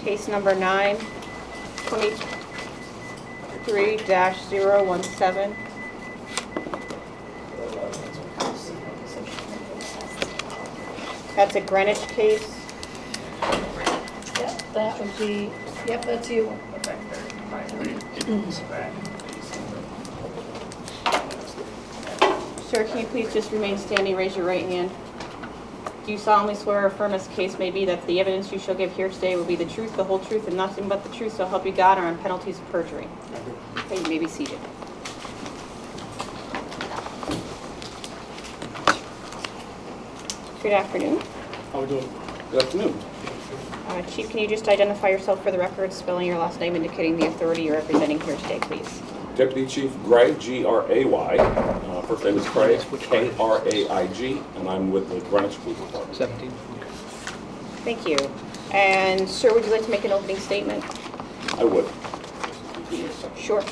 Case number 923-017. That's a Greenwich case. Yep, that would be, yep, that's you. Sir, can you please just remain standing, raise your right hand? Do you solemnly swear or affirm as the case may be that the evidence you shall give here today will be the truth, the whole truth, and nothing but the truth, so help you God, or on penalties of perjury? Okay, you may be seated. Good afternoon. How are we doing? Good afternoon. Chief, can you just identify yourself for the record, spelling your last name, indicating the authority you're representing here today, please? Deputy Chief Gray, G-R-A-Y. First name is Craig, K-R-A-I-G, and I'm with the Greenwich Police Department. 17. Thank you. And, sir, would you like to make an opening statement? I would. Sure.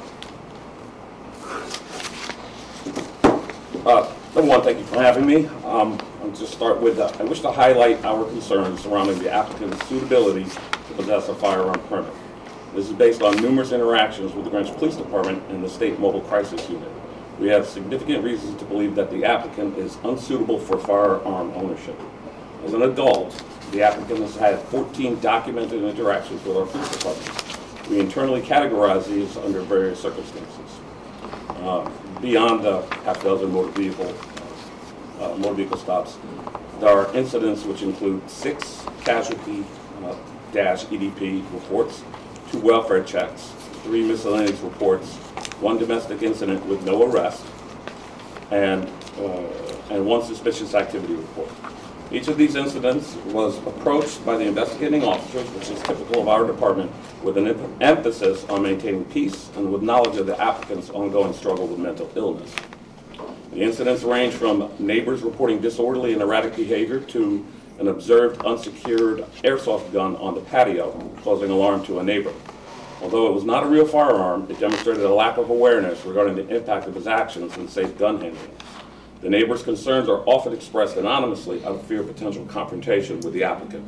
Number one, thank you for having me. I'll just start with, I wish to highlight our concerns surrounding the applicant's suitability to possess a firearm permit. This is based on numerous interactions with the Greenwich Police Department and the State Mobile Crisis Unit. We have significant reasons to believe that the applicant is unsuitable for firearm ownership. As an adult, the applicant has had 14 documented interactions with our police department. We internally categorize these under various circumstances. Beyond the half dozen motor vehicle stops, there are incidents which include 6 casualty-EDP reports, 2 welfare checks, 3 miscellaneous reports, 1 domestic incident with no arrest, and 1 suspicious activity report. Each of these incidents was approached by the investigating officers, which is typical of our department, with an emphasis on maintaining peace and with knowledge of the applicant's ongoing struggle with mental illness. The incidents range from neighbors reporting disorderly and erratic behavior to an observed unsecured airsoft gun on the patio, causing alarm to a neighbor. Although it was not a real firearm, it demonstrated a lack of awareness regarding the impact of his actions in safe gun handling. The neighbor's concerns are often expressed anonymously out of fear of potential confrontation with the applicant.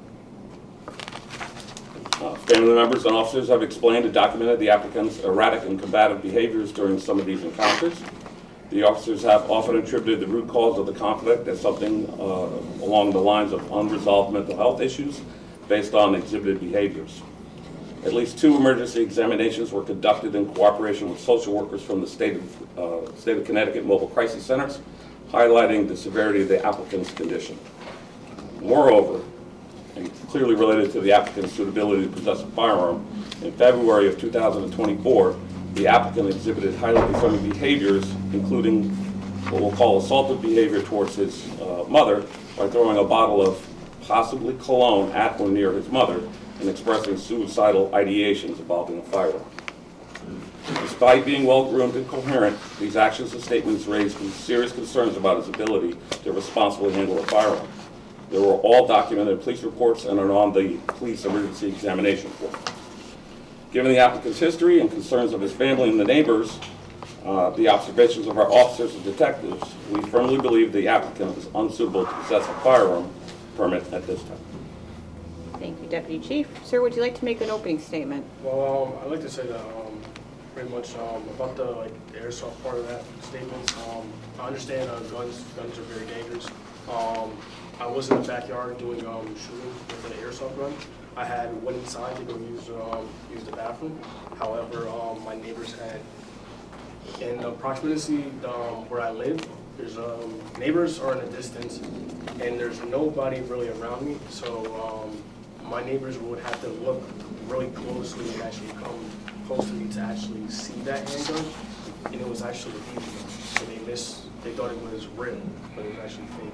Family members and officers have explained and documented the applicant's erratic and combative behaviors during some of these encounters. The officers have often attributed the root cause of the conflict as something along the lines of unresolved mental health issues based on exhibited behaviors. At least 2 emergency examinations were conducted in cooperation with social workers from the State of Connecticut Mobile Crisis Centers, highlighting the severity of the applicant's condition. Moreover, and clearly related to the applicant's suitability to possess a firearm, in February of 2024, the applicant exhibited highly concerning behaviors, including what we'll call assaultive behavior towards his mother by throwing a bottle of possibly cologne at or near his mother and expressing suicidal ideations involving a firearm. Despite being well-groomed and coherent, these actions and statements raised serious concerns about his ability to responsibly handle a firearm. They were all documented in police reports and are on the police emergency examination form. Given the applicant's history and concerns of his family and the neighbors, the observations of our officers and detectives, we firmly believe the applicant is unsuitable to possess a firearm permit at this time. Thank you, Deputy Chief. Sir, would you like to make an opening statement? Well, I'd like to say that pretty much about the airsoft part of that statement. I understand guns are very dangerous. I was in the backyard doing shooting with an airsoft gun. I had went inside to go use the bathroom. However, my neighbors had, in the proximity where I live, there's neighbors are in a distance, and there's nobody really around me. So my neighbors would have to look really closely and actually come close to me to actually see that handgun, and it was actually a BB gun. So they thought it was real, but it was actually fake.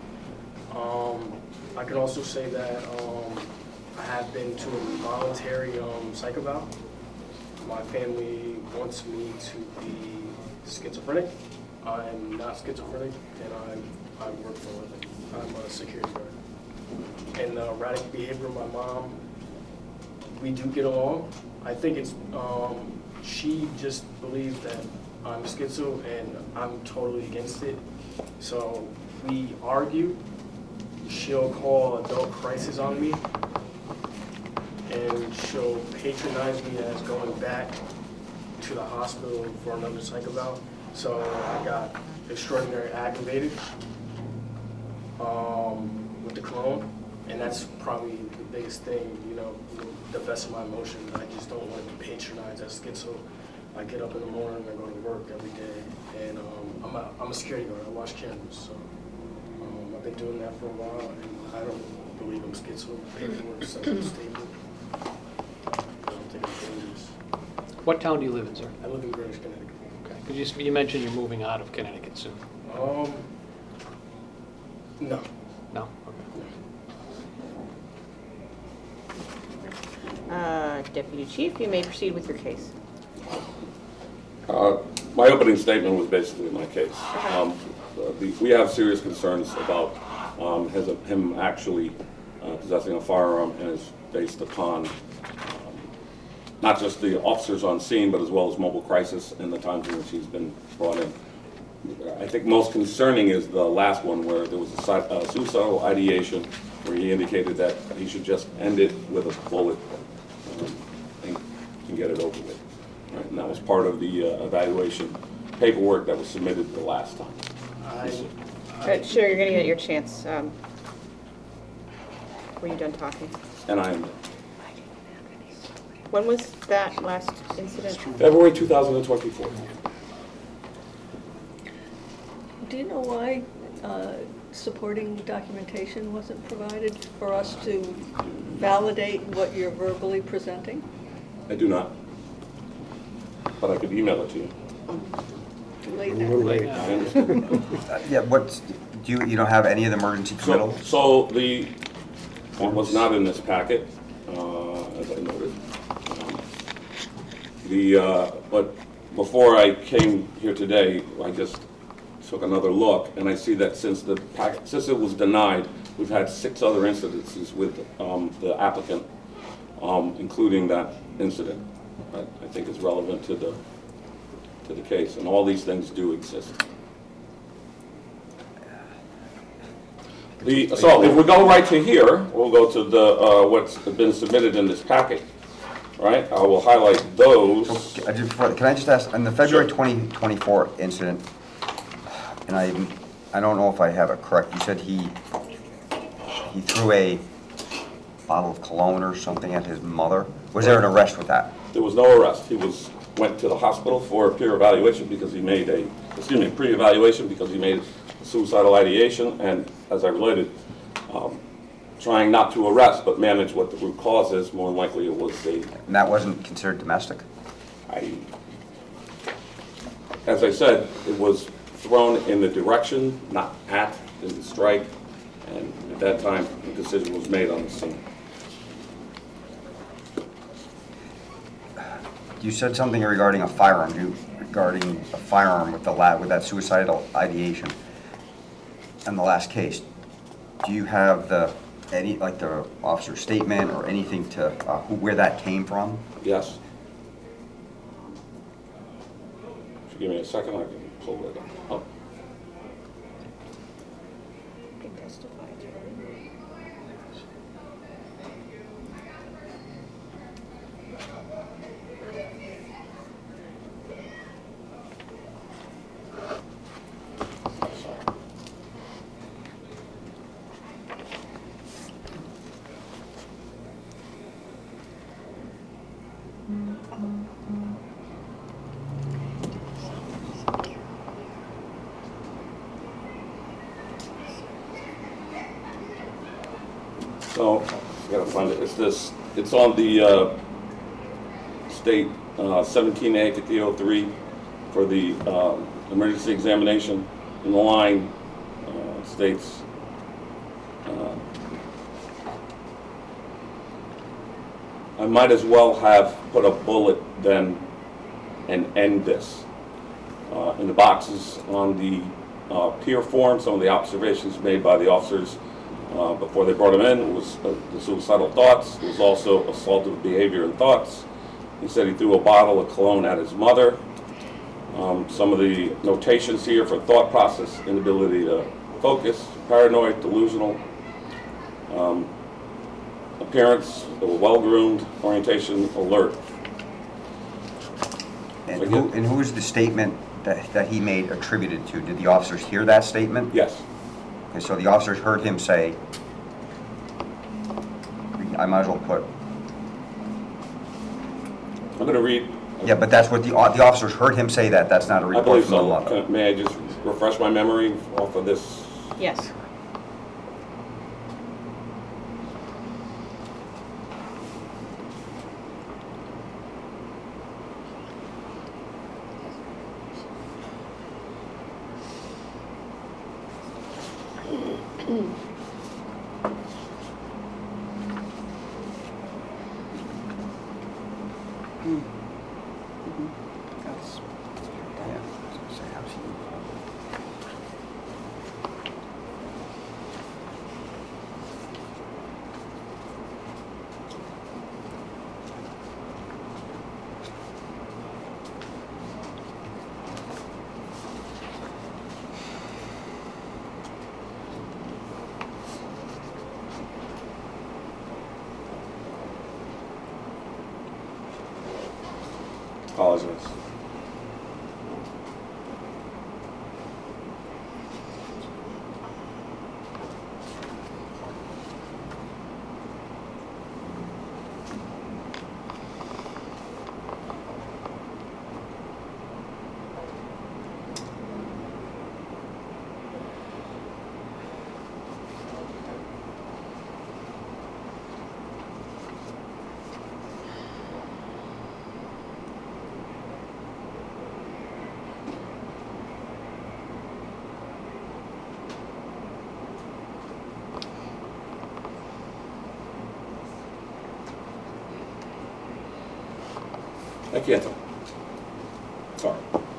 I could also say that I have been to a voluntary psych eval. My family wants me to be schizophrenic. I'm not schizophrenic, and I work for a living. I'm a security guard. And the erratic behavior of my mom, we do get along. I think it's, she just believes that I'm schizo and I'm totally against it. So we argue. She'll call adult crisis on me. and she'll patronize me as going back to the hospital for another psych eval. So I got extraordinarily aggravated with the cologne, and that's probably the biggest thing, you know, the best of my emotions. I just don't want to be patronized as schizo. I get up in the morning, I go to work every day, and I'm a security guard. I watch cameras, so I've been doing that for a while, and I don't believe I'm schizo. Paperwork, something stable. I don't think I'm dangerous. What town do you live in, sir? I live in Greenwich, Connecticut. Okay. Because you mentioned you're moving out of Connecticut soon. No. No? Okay. Deputy Chief, you may proceed with your case. My opening statement was basically my case. We have serious concerns about him actually possessing a firearm, and is based upon not just the officers on scene, but as well as mobile crisis and the times in which he's been brought in. I think most concerning is the last one, where there was a suicidal ideation where he indicated that he should just end it with a bullet and get it over with. Right? And that was part of the evaluation paperwork that was submitted the last time. Sure, you're going to get your chance. Were you done talking? And I am When was that last incident? February 2024. Do you know why supporting documentation wasn't provided for us to validate what you're verbally presenting? I do not, but I could email it to you. Too late now. Late now. I understand. Yeah, you don't have any of the emergency committals? So it was not in this packet, as I noted. But before I came here today, I just took another look, and I see that since it was denied, we've had 6 other incidences with the applicant, including that incident. I think is relevant to the case, and all these things do exist. So if we go right to here, we'll go to the what's been submitted in this packet. Right, I will highlight those. Can I just ask, on the February Sure. 2024 incident, and I don't know if I have it correct, you said he threw a bottle of cologne or something at his mother. Was there an arrest with that? There was no arrest. He went to the hospital for a peer evaluation because he made pre-evaluation because he made a suicidal ideation, and as I related, trying not to arrest but manage what the root cause is. More than likely it was And that wasn't considered domestic? As I said, it was thrown in the direction, not at, in the strike, and at that time the decision was made on the scene. You said something regarding a firearm, with that suicidal ideation in the last case. Do you have the officer's statement or anything to where that came from? Yes. If you give me a second, I can pull it up. So, I gotta find it. It's on the state 17A 5003 for the emergency examination. In the line states I might as well have put a bullet then and end this. In the boxes on the peer form, some of the observations made by the officers before they brought him in was the suicidal thoughts. It was also assaultive behavior and thoughts. He said he threw a bottle of cologne at his mother. Some of the notations here for thought process, inability to focus, paranoid, delusional, appearance, well-groomed, orientation, alert. And who is the statement that he made attributed to? Did the officers hear that statement? Yes. Okay, so the officers heard him say, I might as well put, I'm going to read. yeah, but that's what the officers heard him say that. That's not a I report believe from the so. mother. May I just refresh my memory off of this? Yes. Yeah, so how's he- Apologize. I can't tell. Sorry.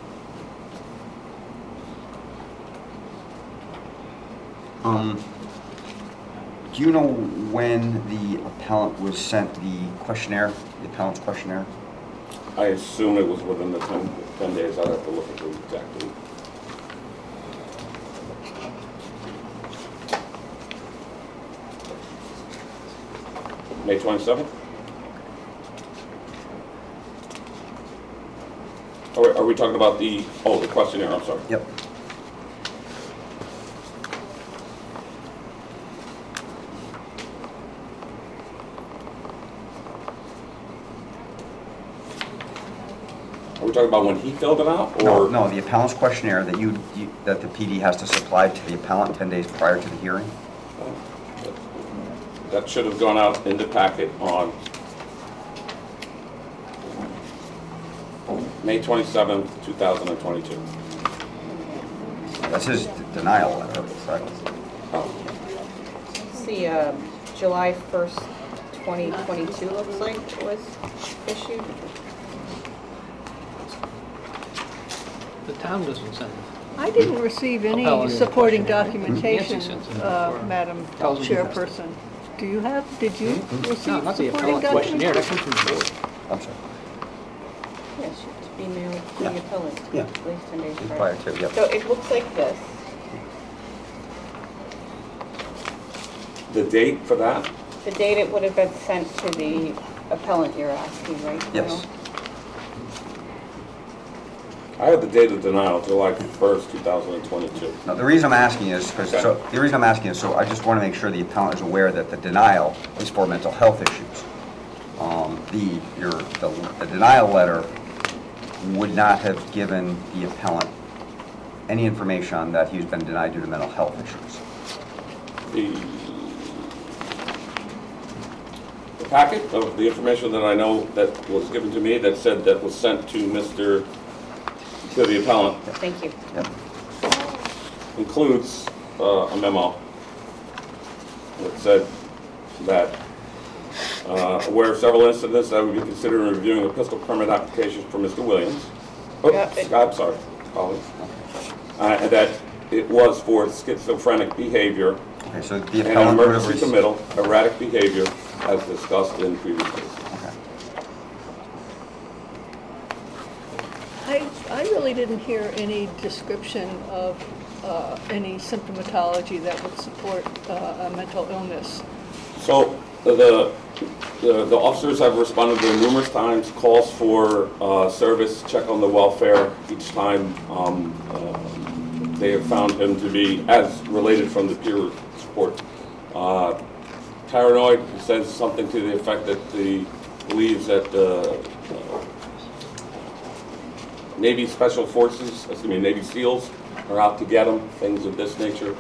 Do you know when the appellant was sent the questionnaire, the appellant's questionnaire? I assume it was within the 10 days. I'd have to look at the exact date. May 27th? Are we talking about the questionnaire? I'm sorry. Yep. Are we talking about when he filled it out? No, Or no, the appellant's questionnaire that that the PD has to supply to the appellant 10 days prior to the hearing? That should have gone out in the packet on May 27th, 2022. That's his denial letter, correct? See, July 1st, 2022 looks like it was issued. The town doesn't send it. I didn't receive any Appellant supporting questionnaire. documentation, Nancy sent it before. Madam Tells them who has it. Chairperson. Did you receive No, not the supporting appellant questionnaire, that documentation? comes from the board. I'm sorry. Yes, to be mailed to Yeah. the appellant. Yeah. At least 10 days prior. Prior to, yep. So it looks like this. The date for that? The date it would have been sent to the appellant, you're asking, right? Yes. I have the date of denial, July 1st, 2022. Now, the reason I'm asking is, Okay. so I just want to make sure the appellant is aware that the denial is for mental health issues. The denial letter would not have given the appellant any information on that he's been denied due to mental health issues. The packet of the information that I know that was given to me that said that was sent to the appellant Thank you. Yep. includes a memo that said that where several incidents that would be considered in reviewing a pistol permit application for Mr. Williams. Yeah, I'm sorry, colleagues. And that it was for schizophrenic behavior Okay, so the and appellant would have emergency received... committal, erratic behavior, as discussed in previous cases. Okay. I really didn't hear any description of any symptomatology that would support a mental illness. So the The officers have responded to numerous times, calls for service, check on the welfare. Each time they have found him to be, as related from the peer support, paranoid. He says something to the effect that he believes that Navy Special Forces, Navy SEALs are out to get him, things of this nature.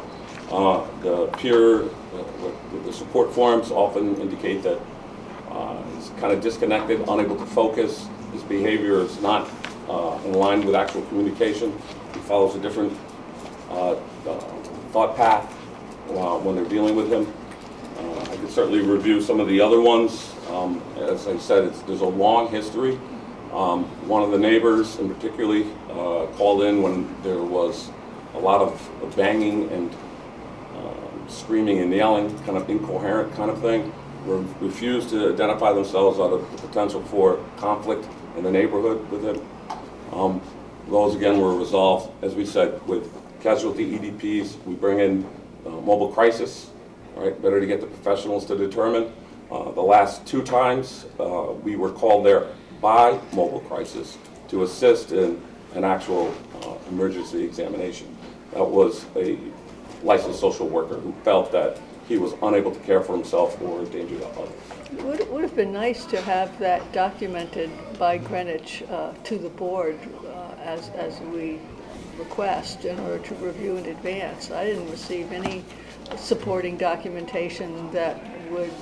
The support forums often indicate that he's kind of disconnected, unable to focus. His behavior is not in line with actual communication. He follows a different thought path when they're dealing with him. I could certainly review some of the other ones. As I said, there's a long history. One of the neighbors in particularly called in when there was a lot of banging and screaming and yelling, kind of incoherent kind of thing. Refused to identify themselves out of the potential for conflict in the neighborhood with him. Those again were resolved, as we said, with casualty EDPs. We bring in mobile crisis. All right, better to get the professionals to determine. The last 2 times we were called there by mobile crisis to assist in an actual emergency examination. That was a licensed social worker who felt that he was unable to care for himself or endanger others. It would have been nice to have that documented by Greenwich to the board as we request in order to review in advance. I didn't receive any supporting documentation that would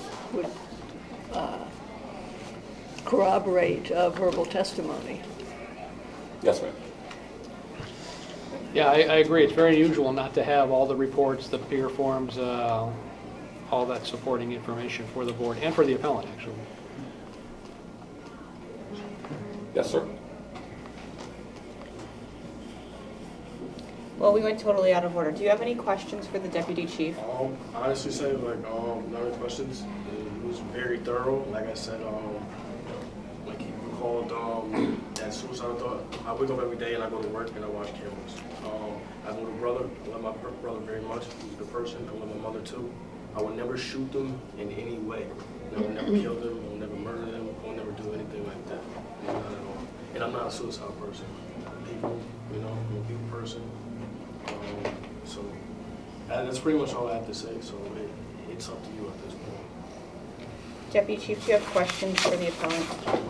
corroborate verbal testimony. Yes, ma'am. Yeah, I agree. It's very unusual not to have all the reports, the peer forms, all that supporting information for the board and for the appellant, actually. Yes, sir. Well, we went totally out of order. Do you have any questions for the deputy chief? Honestly say, like, none of the questions. It was very thorough. Like I said, like he recalled that suicidal thought. I wake up every day and I go to work and I watch cameras. I have a little brother. I love my brother very much. He's a good person. I love my mother too. I would never shoot them in any way. I would never kill them. I would never murder them. I would never do anything like that. Not at all. And I'm not a suicidal person. People, I'm a people person. So that's pretty much all I have to say. So it's up to you at this point. Deputy Chief, do you have questions for the appellant?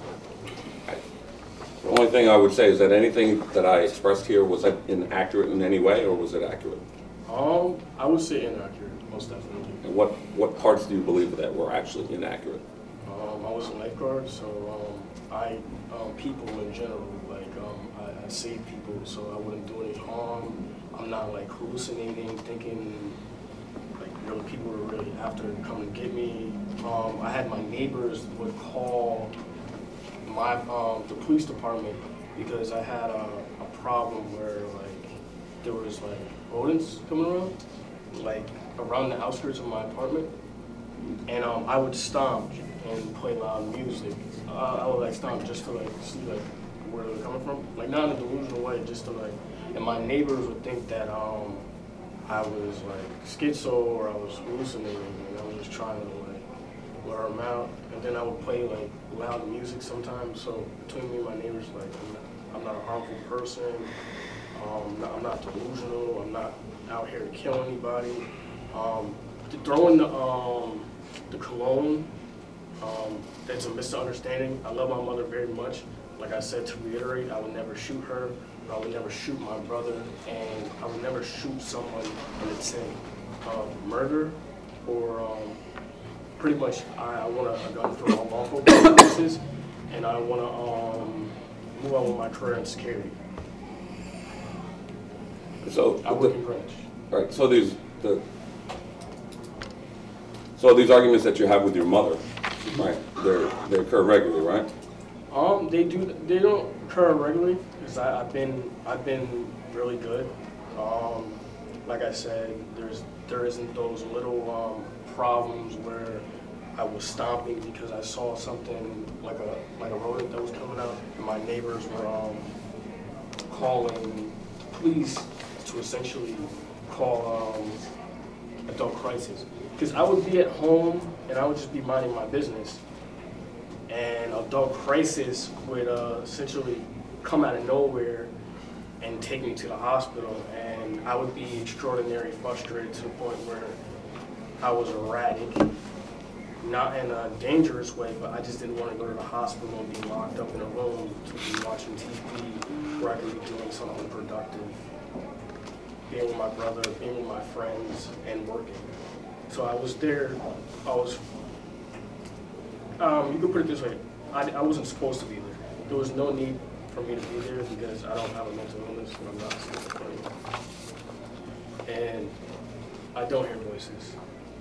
The only thing I would say is that anything that I expressed here, was that inaccurate in any way, or was it accurate? I would say inaccurate, most definitely. And what parts do you believe that were actually inaccurate? I was a lifeguard, so people in general, like I save people, so I wouldn't do any harm. I'm not like hallucinating, thinking like really people were really after coming to get me. I had my neighbors would call the police department because I had a problem where like there was like rodents coming around, like around the outskirts of my apartment, and I would stomp and play loud music. I would like stomp just to like see like where they're coming from, like not in a delusional way, just to like, and my neighbors would think that I was like schizo or I was hallucinating, and I was just trying to like lure them out. And then I would play like loud music sometimes. So between me and my neighbors, like I'm not a harmful person. I'm not delusional. I'm not out here to kill anybody. Throwing the cologne, that's a misunderstanding. I love my mother very much. Like I said, to reiterate, I would never shoot her. I would never shoot my brother, and I would never shoot someone in the intent of murder or pretty much I want a gun for all lawful purposes, and I want to move on with my career in security. So I work in Greenwich. Right. So these arguments that you have with your mother, right? They occur regularly, right? They don't occur regularly because I've been really good. Like I said, there isn't those little problems where I was stomping because I saw something like a rodent that was coming out, and my neighbors were calling police to essentially call adult crisis. because I would be at home and I would just be minding my business, and adult crisis would essentially come out of nowhere and take me to the hospital, and I would be extraordinarily frustrated to the point where I was erratic, not in a dangerous way, but I just didn't want to go to the hospital and be locked up in a room to be watching TV where I could be doing something productive, being with my brother, being with my friends, and working. So I was there, you could put it this way, I wasn't supposed to be there. There was no need for me to be there because I don't have a mental illness and I'm not schizophrenic. And I don't hear voices.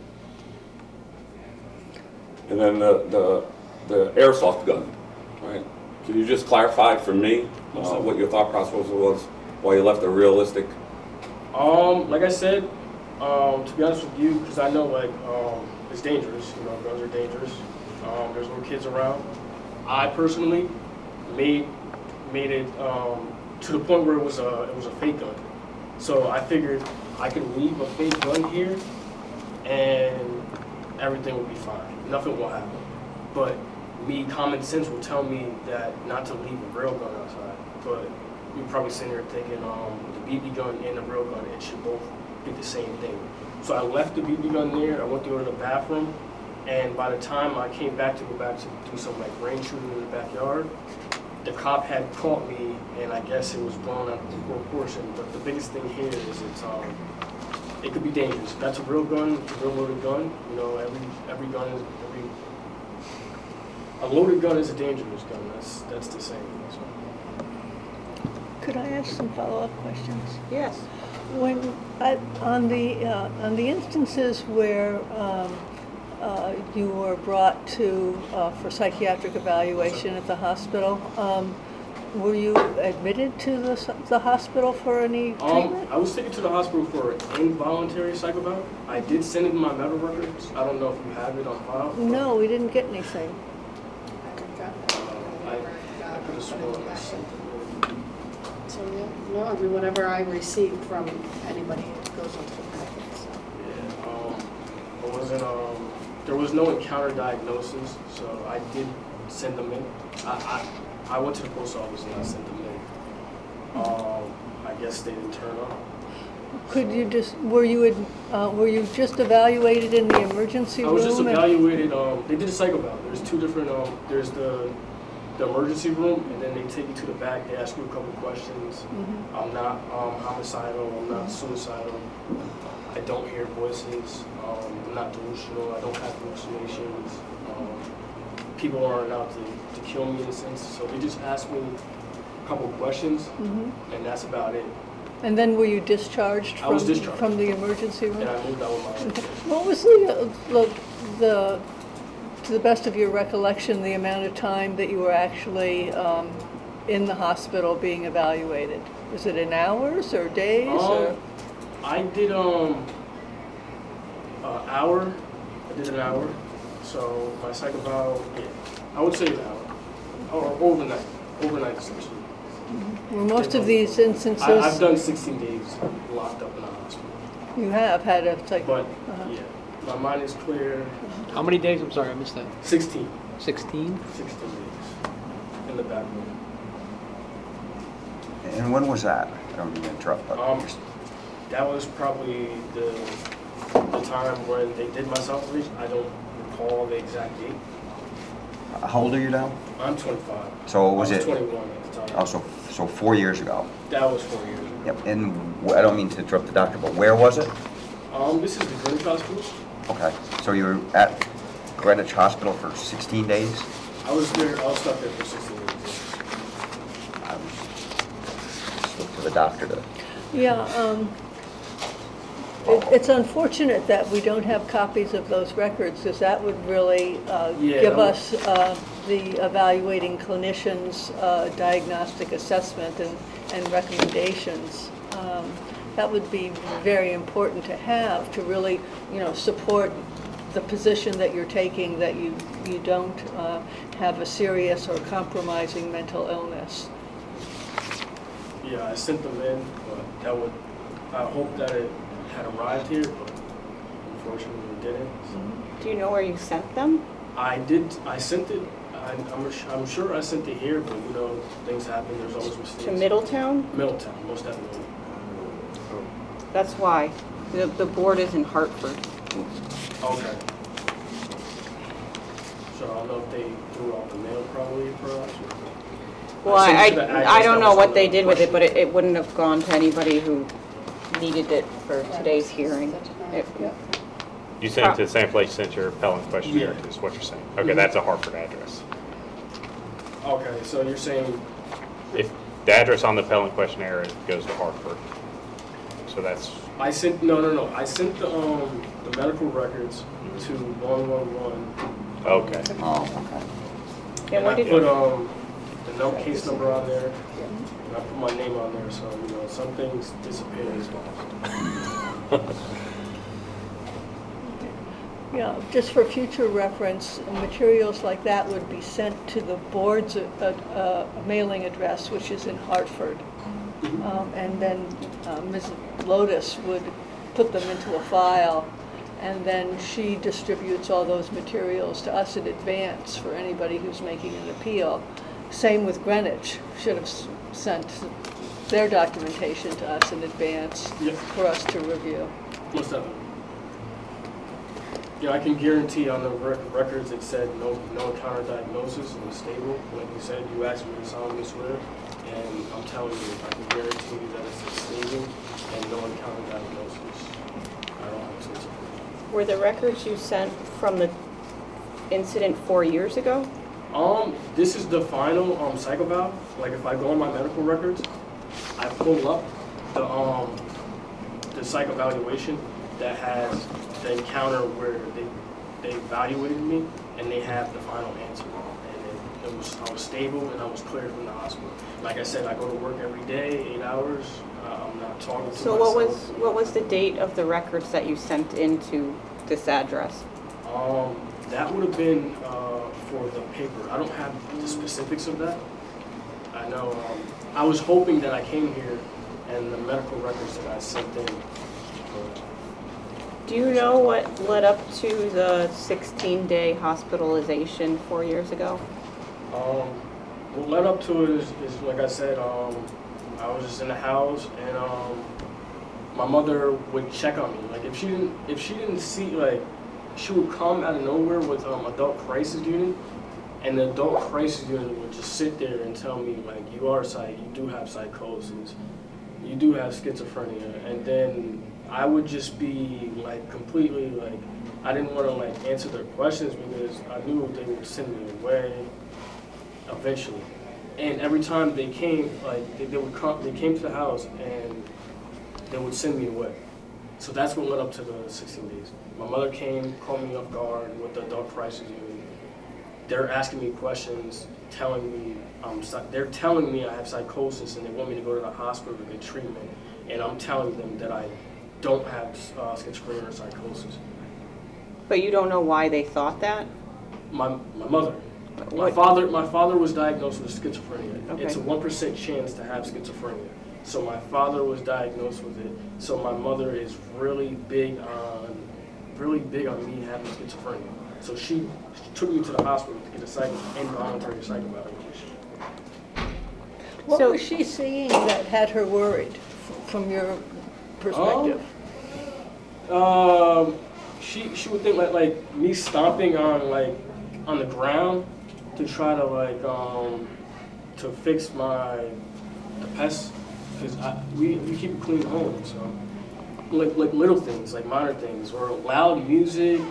And then the airsoft gun, right? Can you just clarify for me what your thought process was, why you left a realistic? Like I said, to be honest with you, because I know it's dangerous. You know, guns are dangerous. There's little kids around. I personally made it to the point where it was a fake gun. So I figured I could leave a fake gun here, and everything would be fine. Nothing will happen. But common sense will tell me that not to leave a real gun outside. But you're probably sitting there thinking the BB gun and the real gun, it should both be the same thing. So I left the BB gun there. I went to go to the bathroom, and by the time I came back to do some range shooting in the backyard, the cop had caught me, and I guess it was blown out of proportion. But the biggest thing here is it could be dangerous. That's a real gun, it's a real loaded gun. You know, every gun is a loaded gun is a dangerous gun. That's the same. So. Could I ask some follow-up questions? Yes. On the instances where you were brought to for psychiatric evaluation at the hospital, were you admitted to the hospital for any treatment? I was taken to the hospital for involuntary psychopath. I did send in my medical records. I don't know if you have it on file. No, we didn't get anything. I could have sworn I sent it. So, yeah, no, I mean, whatever I receive from anybody goes into the packet, so. Yeah, it wasn't, there was no encounter diagnosis, so I did send them in. I went to the post office and I sent them in. I guess they didn't turn up. Could you were you just evaluated in the emergency room? I was just evaluated, they did a psychoval. There's two different, there's the emergency room, and then they take you to the back, they ask you a couple questions. Mm-hmm. I'm not homicidal, I'm not suicidal, I don't hear voices, I'm not delusional, I don't have hallucinations. People aren't out to kill me in a sense, so they just asked me a couple questions, Mm-hmm. and that's about it. And then were you discharged I was discharged. from the emergency room? And I moved out with my own. What was the to the best of your recollection, the amount of time that you were actually in the hospital being evaluated? Was it in hours or days? Or? I did an hour. I did an hour. So my psychoval, yeah, I would say an hour. Or overnight essentially. Were most of these instances? I've done 16 days locked up in a hospital. You have had a But yeah, my mind is clear. How many days? I'm sorry, I missed that. 16. 16? 16 days in the back room. And when was that? I don't mean to interrupt, but That was probably the time when they did my self-release. I don't recall the exact date. how old are you now? I'm 25. So was I it? was 21 at the time. Oh, so 4 years ago. That was 4 years ago. Yep. And I don't mean to interrupt the doctor, but where was it? This is the Greenwich Hospital. Okay. So you were at Greenwich Hospital for 16 days? I was stuck there for 16 days. I was just look to the doctor to. Yeah, it's unfortunate that we don't have copies of those records, because that would really give us the evaluating clinician's diagnostic assessment and recommendations. That would be very important to have to really, support the position that you're taking, that you don't have a serious or compromising mental illness. Yeah, I sent them in, but I hope that it had arrived here, but unfortunately didn't. So. Do you know where you sent them? I did. I sent it. I'm sure I sent it here, but you know, things happen. There's always mistakes. To Middletown? Middletown, most definitely. That's why. The board is in Hartford. Okay. So I don't know if they threw out the mail probably for us. Well, I don't know what they did with it, but it wouldn't have gone to anybody who needed it for today's hearing. You sent it to the same place you sent your appellant questionnaire Yeah. to, is what you're saying. Okay, that's a Hartford address. Okay, so you're saying, If the address on the appellant questionnaire goes to Hartford, so that's, I sent, no. I sent the medical records to 111. okay. Oh, okay. And I what did put the note case number on there, and I put my name on there, so, you know, some things disappear as well. Yeah, just for future reference, materials like that would be sent to the board's mailing address, which is in Hartford. And then Ms. Lotus would put them into a file, and then she distributes all those materials to us in advance for anybody who's making an appeal. Same with Greenwich, should have sent their documentation to us in advance Yep. for us to review. Most definitely. Yeah, I can guarantee on the records it said no encounter diagnosis and stable. Like you said, you asked me to solemnly swear, and I'm telling you, I can guarantee you that it's stable and no encounter diagnosis. I don't have schizophrenia. Were the records you sent from the incident 4 years ago? This is the final psychoval. Like if I go on my medical records, I pull up the psych evaluation that has the encounter where they evaluated me and they have the final answer. And I was stable and I was cleared from the hospital. Like I said, I go to work every day, 8 hours. I'm not talking to So myself. what was the date of the records that you sent into this address? That would have been for the paper. I don't have the specifics of that. I know I was hoping that I came here and the medical records that I sent in. Do you know what led up to the 16-day hospitalization 4 years ago? What led up to it is like I said, I was just in the house and my mother would check on me. Like if she didn't see, like she would come out of nowhere with adult crisis unit, and the adult crisis unit would just sit there and tell me like you do have psychosis, you do have schizophrenia, and then I would just be like completely like I didn't want to like answer their questions because I knew they would send me away eventually. And every time they came, like they came to the house and they would send me away. So that's what led up to the 16 days. My mother came, caught me off guard with the adult crisis unit. They're asking me questions, telling me they're telling me I have psychosis and they want me to go to the hospital to get treatment. And I'm telling them that I don't have schizophrenia or psychosis. But you don't know why they thought that? My mother. My father was diagnosed with schizophrenia. Okay. It's a 1% chance to have schizophrenia. So my father was diagnosed with it. So my mother is really big on me having schizophrenia. So she took me to the hospital to get a involuntary psych evaluation. What So- was she seeing that had her worried from your perspective? She would think like me stomping on the ground to try to to fix the pests, because we keep a clean home, so like little things, like minor things, or loud music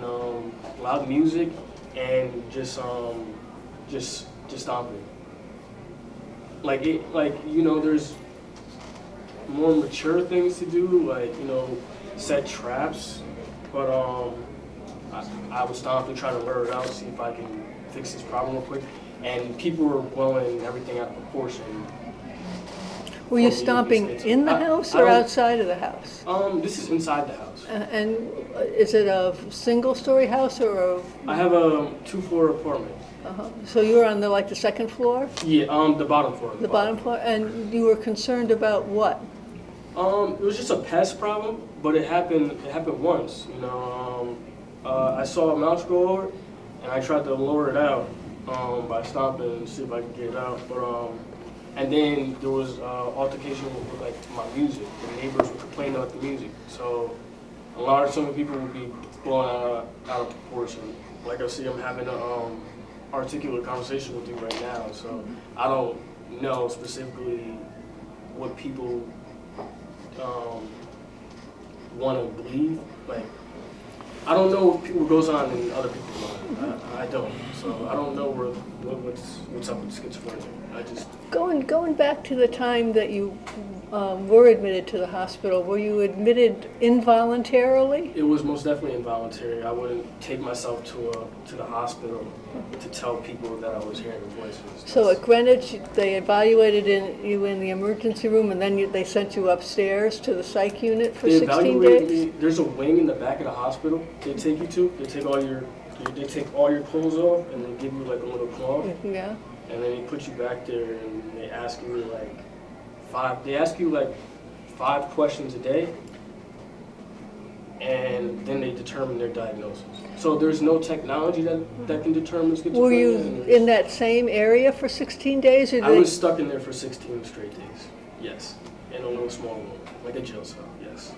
and just stomping. Like there's more mature things to do, like set traps, but I was stomping, trying to lure it out, see if I can fix this problem real quick, and people were blowing everything out of proportion. Were you stomping in the house or outside of the house? This is inside the house. And is it a single-story house or a? I have a 2-floor apartment. So you were on the second floor? Yeah, the bottom floor. The bottom floor? And you were concerned about what? It was just a pest problem, but it happened once, you know. I saw a mouse go over, and I tried to lure it out by stomping and see if I could get it out. But and then there was altercation with like my music. The neighbors were complaining about the music, so a lot of some people would be blown out of proportion. Like I see, I'm having a articulate conversation with you right now, so I don't know specifically what people want to believe. Like, I don't know what goes on in other people's lives. I don't. So I don't know what's up with schizophrenia. I just Going back to the time that you were admitted to the hospital, were you admitted involuntarily? it was most definitely involuntary. I wouldn't take myself to the hospital to tell people that I was hearing voices. So at Greenwich, they evaluated you in the emergency room, and then they sent you upstairs to the psych unit for They 16 evaluated days? me. There's a wing in the back of the hospital they take you to. They take all your clothes off and they give you like a little cloth, Yeah. and then they put you back there and they ask you like five questions a day, and then they determine their diagnosis. So there's no technology that can determine schizophrenia. Were you and in that same area for 16 days? Or I was stuck in there for 16 straight days. Yes, in a little small room, like a jail cell. Yes,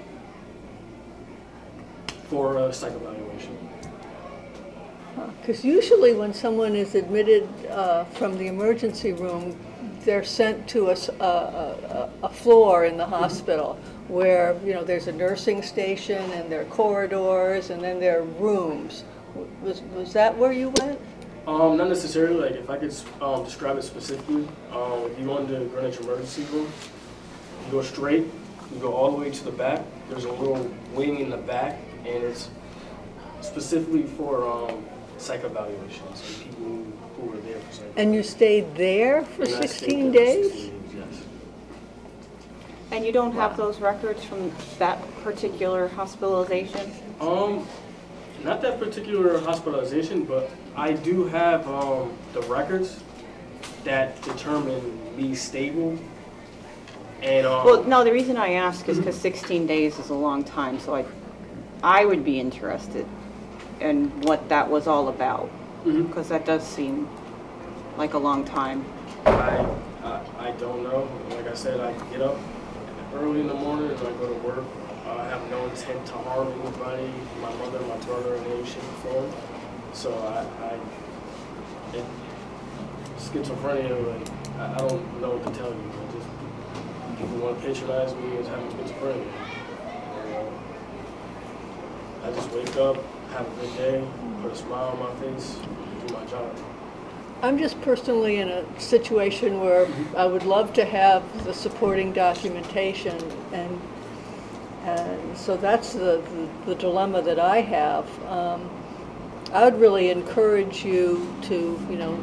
for a psych evaluation. Because usually when someone is admitted from the emergency room, they're sent to a floor in the hospital where, you know, there's a nursing station and there are corridors and then there are rooms. Was that where you went? Not necessarily. Like, if I could describe it specifically, if you go into the Greenwich emergency room, you go straight, you go all the way to the back. There's a little wing in the back, and it's specifically for psych evaluations and people who were there for psych. And you stayed there for And I stayed 16 there for days? 16 yes. And you don't have those records from that particular hospitalization? Not that particular hospitalization, but I do have the records that determine me stable. And Well, no, the reason I ask is because 16 days is a long time, so I would be interested in what that was all about, because that does seem like a long time. I don't know. Like I said, I get up early in the morning and I go to work. I have no intent to harm anybody, my mother, my brother, in any shape or form. So schizophrenia, like, I don't know what to tell you. People want to patronize me as having schizophrenia. I just wake up, have a good day, put a smile on my face, and do my job. I'm just personally in a situation where I would love to have the supporting documentation, and so that's the dilemma that I have. I would really encourage you to, you know,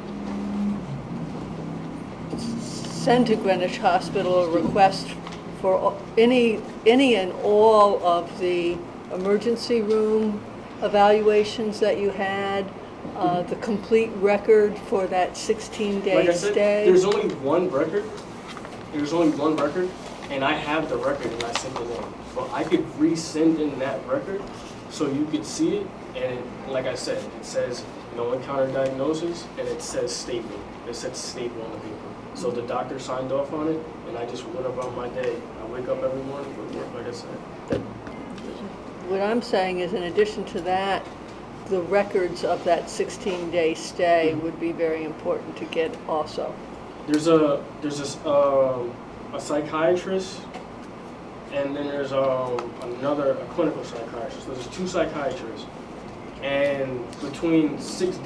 send to Greenwich Hospital a request for any and all of the emergency room evaluations that you had, the complete record for that 16-day Like I said, stay. there's only one record. There's only one record, and I have the record and I sent it in. But I could resend in that record so you could see it. And like I said, it says no encounter diagnosis, and it says stable. It says stable on the paper. So the doctor signed off on it, and I just went about my day. I wake up every morning for work, like I said. What I'm saying is, in addition to that, the records of that 16-day stay would be very important to get also. There's a psychiatrist, and then there's a clinical psychiatrist. So there's two psychiatrists, and between 16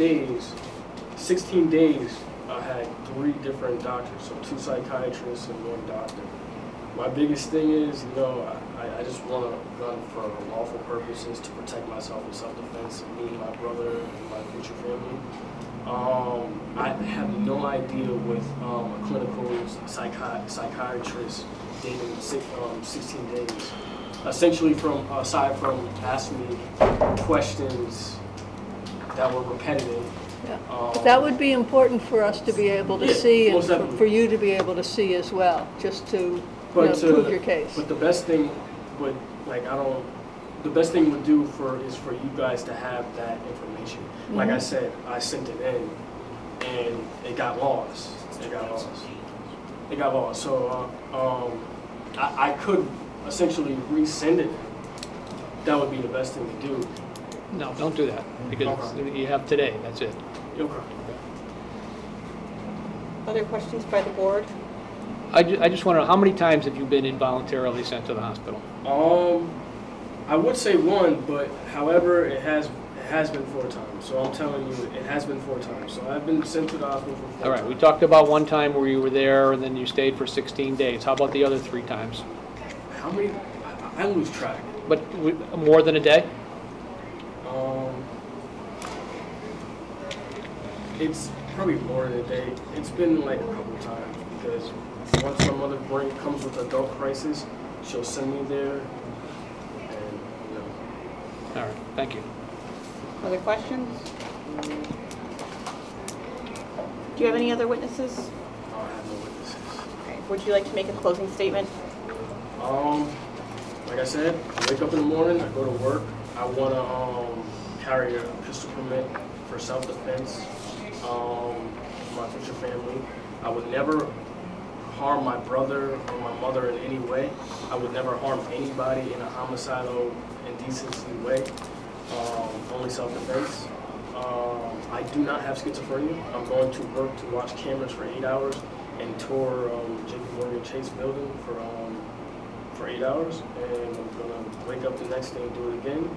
days, I had 3 different doctors, so 2 psychiatrists and 1 doctor. My biggest thing is, you know, I just want a gun for lawful purposes to protect myself in self-defense, me and my brother and my future family. I have no idea with a clinical psychiatrist dating 16 days. Essentially, aside from asking me questions that were repetitive. Yeah. But that would be important for us to be able to see, and for you to be able to see as well, just to But prove your case. But the best thing would, the best thing would do is for you guys to have that information. Like I said, I sent it in, and it got lost. It got lost. So I could essentially resend it. That would be the best thing to do. No, don't do that, because you have today, that's it. Okay. Other questions by the board? I just want to know, how many times have you been involuntarily sent to the hospital? I would say one, but however, it has been 4 times. So I'm telling you, it has been 4 times. So I've been sent to the hospital for 4 times. All right, we talked about one time where you were there and then you stayed for 16 days. How about the other 3 times? How many? I lose track. But more than a day? It's probably more than a day. It's been like a couple times because once my mother comes with adult crisis, she'll send me there. And, All right, thank you. Other questions? Do you have any other witnesses? I have no witnesses. Okay. Would you like to make a closing statement? Like I said, I wake up in the morning, I go to work. I want to carry a pistol permit for self-defense. My future family. I would never harm my brother or my mother in any way. I would never harm anybody in a homicidal, indecency way. Only self-defense. I do not have schizophrenia. I'm going to work to watch cameras for 8 hours and tour JP Morgan Chase building for 8 hours, and I'm gonna wake up the next day and do it again.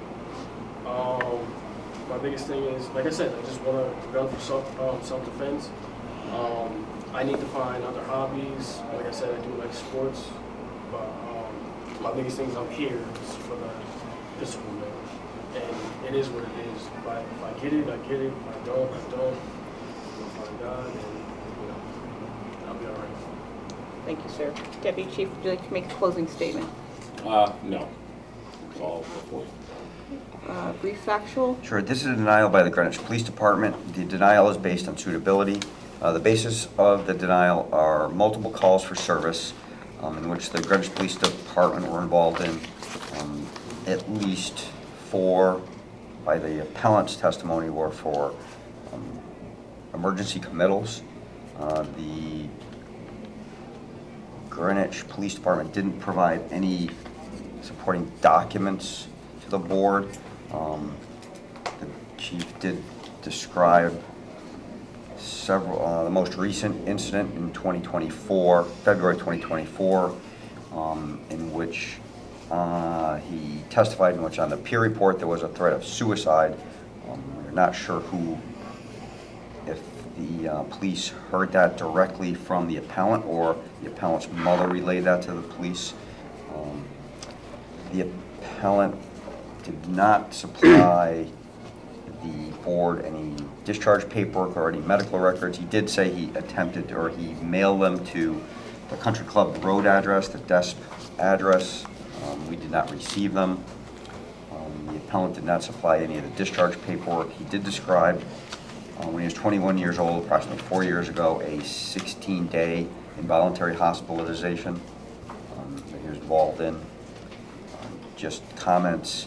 My biggest thing is, like I said, I just want a gun for self-defense. I need to find other hobbies. Like I said, I do like sports, but my biggest thing is I'm here for the pistol permit, and it is what it is. If I get it, I get it. If I don't, I don't. I'll find God, and I'll be all right. Thank you, sir. Deputy Chief, would you like to make a closing statement? No. It's all before. Brief factual? Sure. This is a denial by the Greenwich Police Department. The denial is based on suitability. The basis of the denial are multiple calls for service in which the Greenwich Police Department were involved in. At least 4, by the appellant's testimony, were for emergency committals. The Greenwich Police Department didn't provide any supporting documents to the board. The chief did describe several, the most recent incident in 2024, February 2024, in which he testified, in which on the peer report there was a threat of suicide. We're not sure if the police heard that directly from the appellant or the appellant's mother relayed that to the police. The appellant did not supply the board any discharge paperwork or any medical records. He did say he attempted, or he mailed them to the Country Club Road address, the DESP address. We did not receive them. The appellant did not supply any of the discharge paperwork. He did describe, when he was 21 years old, approximately 4 years ago, a 16-day involuntary hospitalization that he was involved in. Just comments.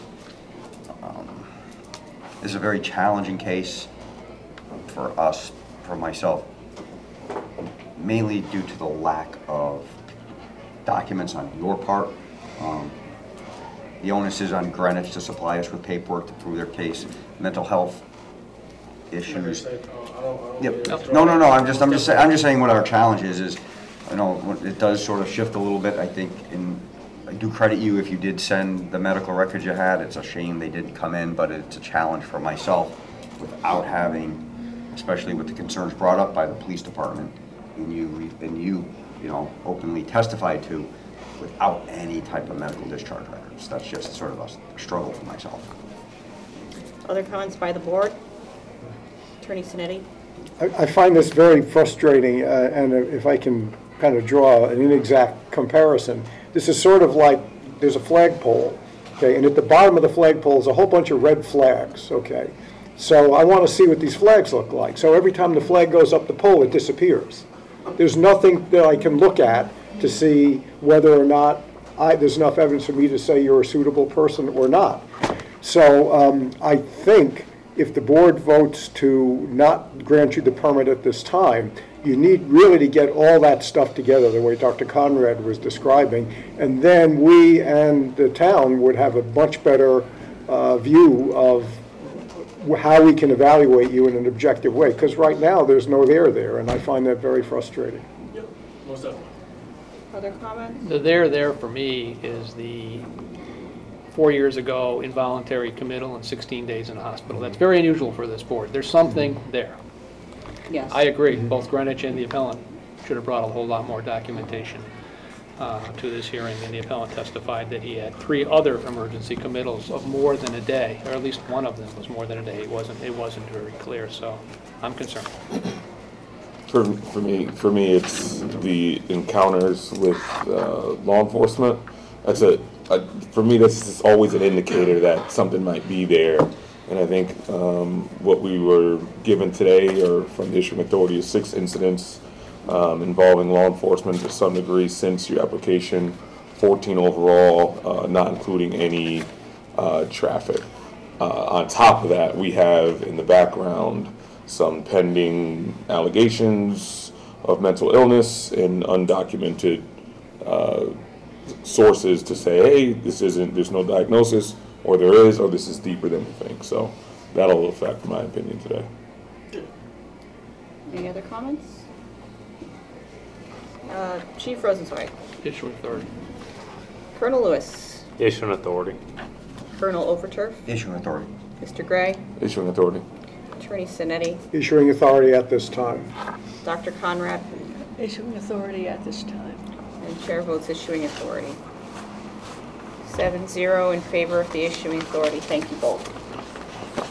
This is a very challenging case for us, for myself, mainly due to the lack of documents on your part. The onus is on Greenwich to supply us with paperwork to prove their case. Mental health issues. Yep. No. I'm just saying what our challenge is. I know it does sort of shift a little bit. I think, I do credit you if you did send the medical records you had. It's a shame they didn't come in, but it's a challenge for myself without having, especially with the concerns brought up by the police department and you openly testified to, without any type of medical discharge records. That's just sort of a struggle for myself. Other comments by the board? Attorney Sinetti? I find this very frustrating, and if I can kind of draw an inexact comparison, this is sort of like there's a flagpole, okay, and at the bottom of the flagpole is a whole bunch of red flags, okay? So I want to see what these flags look like. So every time the flag goes up the pole, it disappears. There's nothing that I can look at to see whether or not there's enough evidence for me to say you're a suitable person or not. So I think if the board votes to not grant you the permit at this time, you need really to get all that stuff together the way Dr. Conrad was describing, and then we and the town would have a much better view of how we can evaluate you in an objective way, because right now there's no there, and I find that very frustrating. Yep, most definitely. Other comments? The there for me is the 4 years ago involuntary committal and 16 days in a hospital. That's very unusual for this board. There's something there. Yes. I agree, both Greenwich and the appellant should have brought a whole lot more documentation to this hearing, and the appellant testified that he had 3 other emergency committals of more than a day, or at least one of them was more than a day. It wasn't very clear, so I'm concerned. For me, it's the encounters with law enforcement. For me, that's just always an indicator that something might be there. And I think what we were given today, or from the issuing authority, is 6 incidents involving law enforcement to some degree since your application, 14 overall, not including any traffic. On top of that, we have in the background some pending allegations of mental illness and undocumented sources to say, hey, there's no diagnosis, or there is, or this is deeper than we think. So that'll affect my opinion today. Any other comments? Chief Rosenzweig. Issuing authority. Colonel Lewis. Issuing authority. Colonel Overturf. Issuing authority. Mr. Gray. Issuing authority. Attorney Sinetti. Issuing authority at this time. Dr. Conrad. Issuing authority at this time. And chair votes issuing authority. 7-0 in favor of the issuing authority. Thank you both.